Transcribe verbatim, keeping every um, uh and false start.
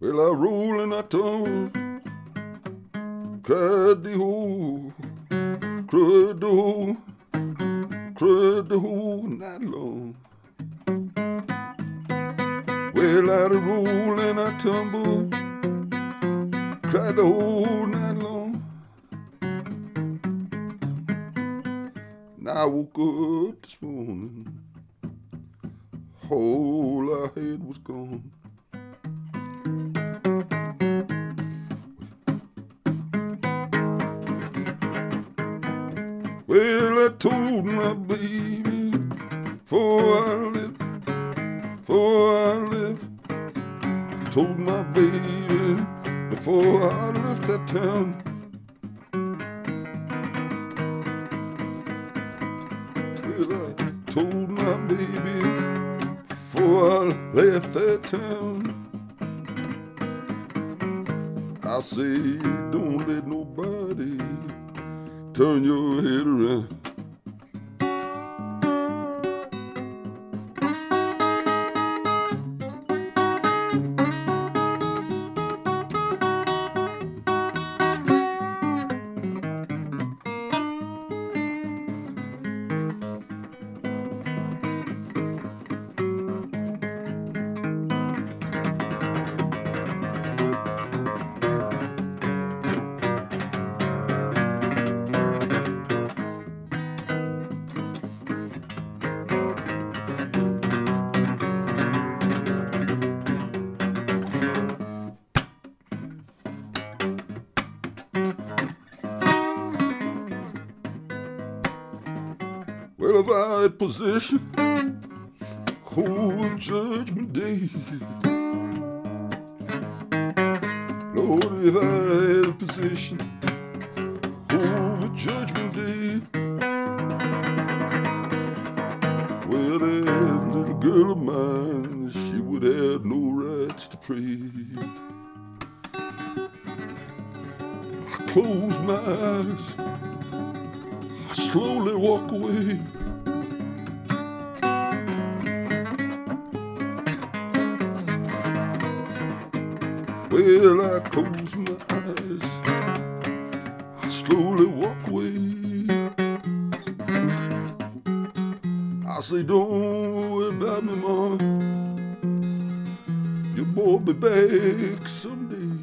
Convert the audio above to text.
Well, I roll and I tumble, cried the whole, cried the whole, cried the whole night long. Well, I roll and I tumble, cried the whole night long. And I woke up this morning, all I had was gone. Well, I told my baby before I left, before I left, I told my baby before I left that town. Well, I told my baby before I left that town. I say, don't let nobody turn your head around. Well, if I had possession, oh, judgment day. Lord, if I had possession, oh, judgment day. Well, that little girl of mine, she would have no rights to pray. I close my eyes, I slowly walk away. Well, I close my eyes, I slowly walk away. I say, don't worry about me, Mom, your boy be back someday.